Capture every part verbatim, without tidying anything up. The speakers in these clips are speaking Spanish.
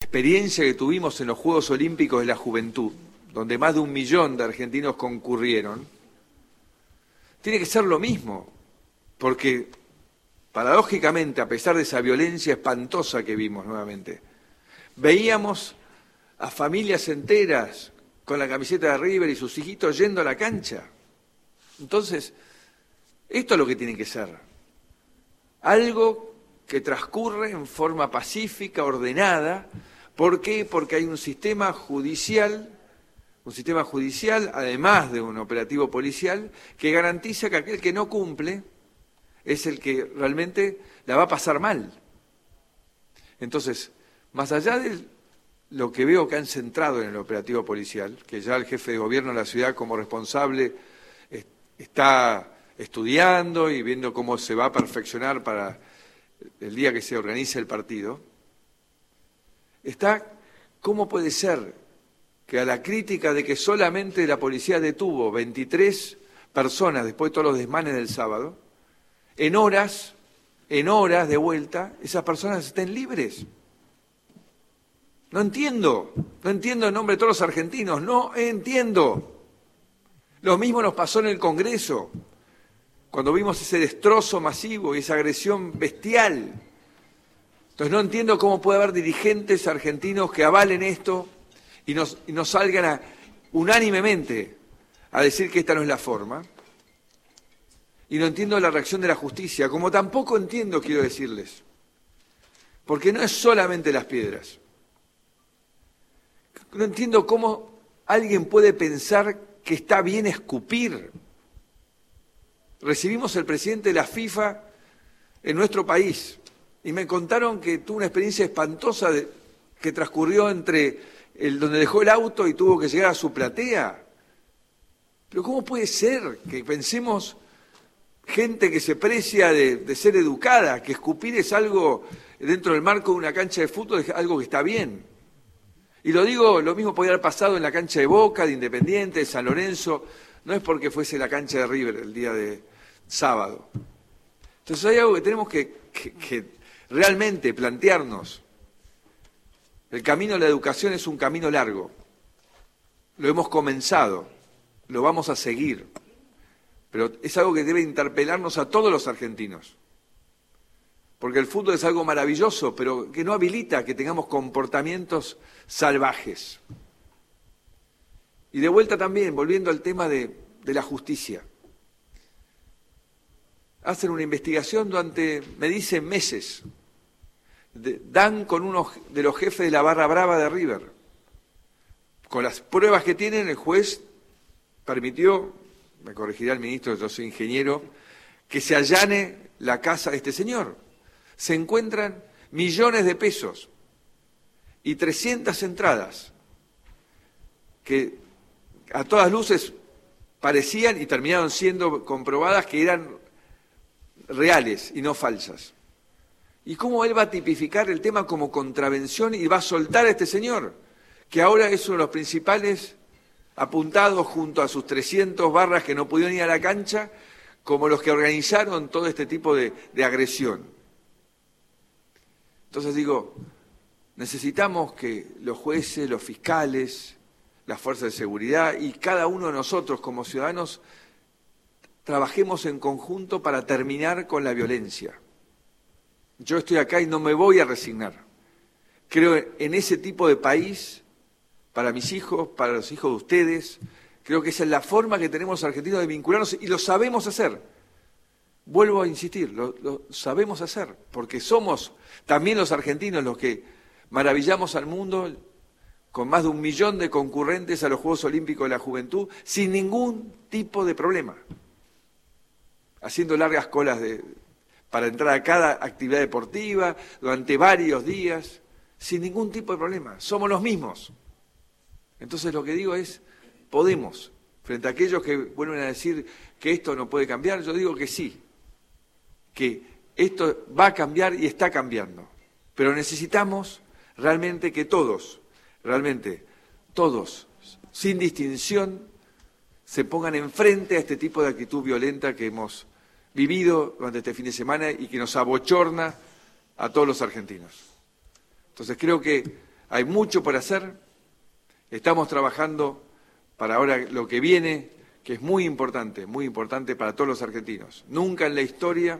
experiencia que tuvimos en los Juegos Olímpicos de la Juventud, donde más de un millón de argentinos concurrieron, tiene que ser lo mismo, porque paradójicamente, a pesar de esa violencia espantosa que vimos nuevamente, veíamos a familias enteras con la camiseta de River y sus hijitos yendo a la cancha. Entonces, esto es lo que tiene que ser. Algo que transcurre en forma pacífica, ordenada. ¿Por qué? Porque hay un sistema judicial, un sistema judicial, además de un operativo policial, que garantiza que aquel que no cumple es el que realmente la va a pasar mal. Entonces, más allá de lo que veo que han centrado en el operativo policial, que ya el jefe de gobierno de la ciudad como responsable está estudiando y viendo cómo se va a perfeccionar para el día que se organice el partido, está cómo puede ser que a la crítica de que solamente la policía detuvo veintitrés personas después de todos los desmanes del sábado, en horas, en horas de vuelta, esas personas estén libres. No entiendo, no entiendo en nombre de todos los argentinos, no entiendo. Lo mismo nos pasó en el Congreso, cuando vimos ese destrozo masivo y esa agresión bestial. Entonces no entiendo cómo puede haber dirigentes argentinos que avalen esto y nos, y nos salgan a, unánimemente a decir que esta no es la forma. Y no entiendo la reacción de la justicia, como tampoco entiendo, quiero decirles, porque no es solamente las piedras. No entiendo cómo alguien puede pensar que está bien escupir. Recibimos al presidente de la FIFA en nuestro país y me contaron que tuvo una experiencia espantosa de, que transcurrió entre el, donde dejó el auto y tuvo que llegar a su platea. Pero ¿cómo puede ser que pensemos gente que se precia de, de ser educada, que escupir es algo dentro del marco de una cancha de fútbol, es algo que está bien? Y lo digo, lo mismo podría haber pasado en la cancha de Boca, de Independiente, de San Lorenzo, no es porque fuese la cancha de River el día de sábado. Entonces hay algo que tenemos que, que, que realmente plantearnos. El camino de la educación es un camino largo. Lo hemos comenzado, lo vamos a seguir, pero es algo que debe interpelarnos a todos los argentinos. Porque el fútbol es algo maravilloso, pero que no habilita que tengamos comportamientos salvajes. Y de vuelta también, volviendo al tema de, de la justicia. Hacen una investigación durante, me dicen, meses. De, dan con uno de los jefes de la barra brava de River. Con las pruebas que tienen, el juez permitió, me corregirá el ministro, yo soy ingeniero, que se allane la casa de este señor. Se encuentran millones de pesos y trescientas entradas que a todas luces parecían y terminaron siendo comprobadas que eran reales y no falsas. ¿Y cómo él va a tipificar el tema como contravención y va a soltar a este señor, que ahora es uno de los principales apuntados junto a sus trescientas barras que no pudieron ir a la cancha, como los que organizaron todo este tipo de, de agresión? Entonces digo, necesitamos que los jueces, los fiscales, las fuerzas de seguridad y cada uno de nosotros como ciudadanos trabajemos en conjunto para terminar con la violencia. Yo estoy acá y no me voy a resignar. Creo en ese tipo de país para mis hijos, para los hijos de ustedes. Creo que esa es la forma que tenemos los argentinos de vincularnos y lo sabemos hacer. Vuelvo a insistir, lo, lo sabemos hacer, porque somos también los argentinos los que maravillamos al mundo con más de un millón de concurrentes a los Juegos Olímpicos de la Juventud, sin ningún tipo de problema, haciendo largas colas de, para entrar a cada actividad deportiva durante varios días, sin ningún tipo de problema. Somos los mismos. Entonces lo que digo es, podemos, frente a aquellos que vuelven a decir que esto no puede cambiar, yo digo que sí, que esto va a cambiar y está cambiando, pero necesitamos realmente que todos, realmente todos, sin distinción, se pongan enfrente a este tipo de actitud violenta que hemos vivido durante este fin de semana y que nos abochorna a todos los argentinos. Entonces creo que Hay mucho por hacer. Estamos trabajando para ahora lo que viene, que es muy importante, muy importante para todos los argentinos. Nunca en la historia,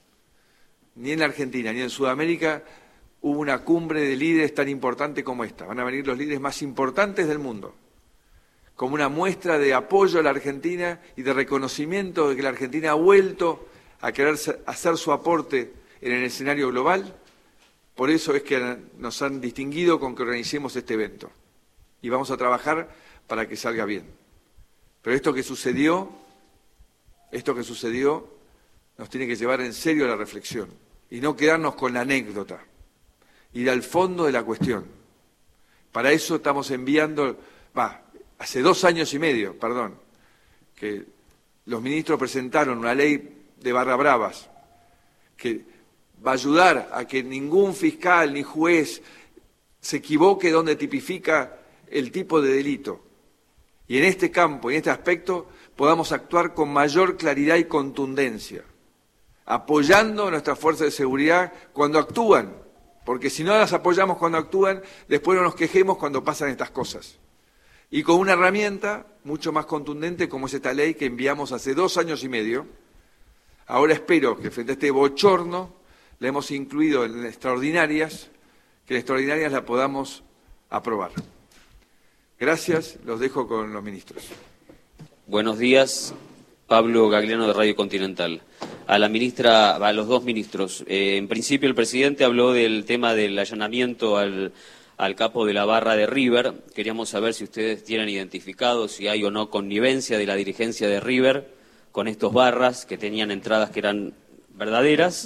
ni en la Argentina, ni en Sudamérica, hubo una cumbre de líderes tan importante como esta. Van a venir los líderes más importantes del mundo, como una muestra de apoyo a la Argentina y de reconocimiento de que la Argentina ha vuelto a querer hacer su aporte en el escenario global. Por eso es que nos han distinguido con que organicemos este evento. Y vamos a trabajar para que salga bien. Pero esto que sucedió, esto que sucedió, nos tiene que llevar en serio a la reflexión y no quedarnos con la anécdota, ir al fondo de la cuestión. Para eso estamos enviando, va, hace dos años y medio, perdón, que los ministros presentaron una ley de barra bravas que va a ayudar a que ningún fiscal ni juez se equivoque donde tipifica el tipo de delito. Y en este campo, en este aspecto, podamos actuar con mayor claridad y contundencia, apoyando a nuestras fuerzas de seguridad cuando actúan, porque si no las apoyamos cuando actúan, después no nos quejemos cuando pasan estas cosas. Y con una herramienta mucho más contundente como es esta ley que enviamos hace dos años y medio. Ahora espero que frente a este bochorno la hemos incluido en extraordinarias, que en extraordinarias la podamos aprobar. Gracias, los dejo con los ministros. Buenos días, Pablo Gagliano de Radio Continental. A la ministra, a los dos ministros. Eh, en principio el presidente habló del tema del allanamiento al, al capo de la barra de River. Queríamos saber si ustedes tienen identificado si hay o no connivencia de la dirigencia de River con estos barras que tenían entradas que eran verdaderas.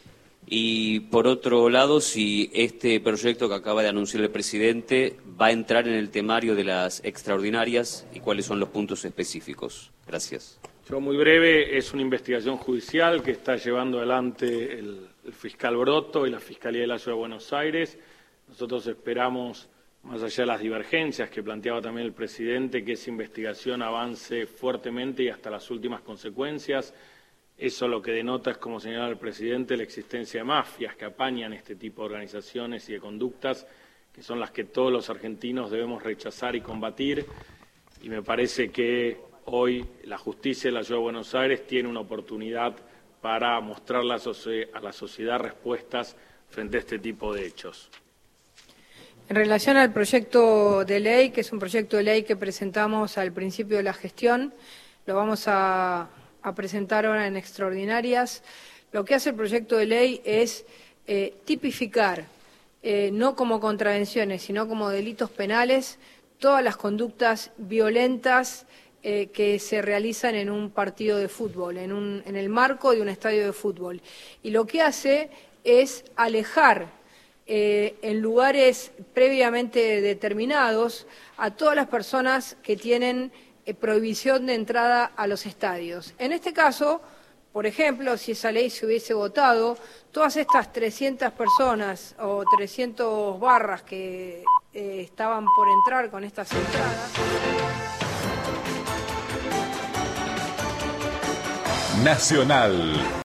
Y por otro lado, si este proyecto que acaba de anunciar el presidente va a entrar en el temario de las extraordinarias y cuáles son los puntos específicos. Gracias. Yo muy breve, es una investigación judicial que está llevando adelante el, el fiscal Broto y la Fiscalía de la Ciudad de Buenos Aires. Nosotros esperamos, más allá de las divergencias que planteaba también el presidente, que esa investigación avance fuertemente y hasta las últimas consecuencias. Eso lo que denota es, como señalaba el presidente, la existencia de mafias que apañan este tipo de organizaciones y de conductas, que son las que todos los argentinos debemos rechazar y combatir. Y me parece que hoy la justicia de la Ciudad de Buenos Aires tiene una oportunidad para mostrar a la sociedad respuestas frente a este tipo de hechos. En relación al proyecto de ley, que es un proyecto de ley que presentamos al principio de la gestión, lo vamos a... a presentar ahora en extraordinarias. Lo que hace el proyecto de ley es eh, tipificar, eh, no como contravenciones, sino como delitos penales, todas las conductas violentas eh, que se realizan en un partido de fútbol, en, un, en el marco de un estadio de fútbol. Y lo que hace es alejar eh, en lugares previamente determinados a todas las personas que tienen prohibición de entrada a los estadios. En este caso, por ejemplo, si esa ley se hubiese votado, todas estas trescientas personas o trescientas barras que eh, estaban por entrar con estas entradas... Nacional.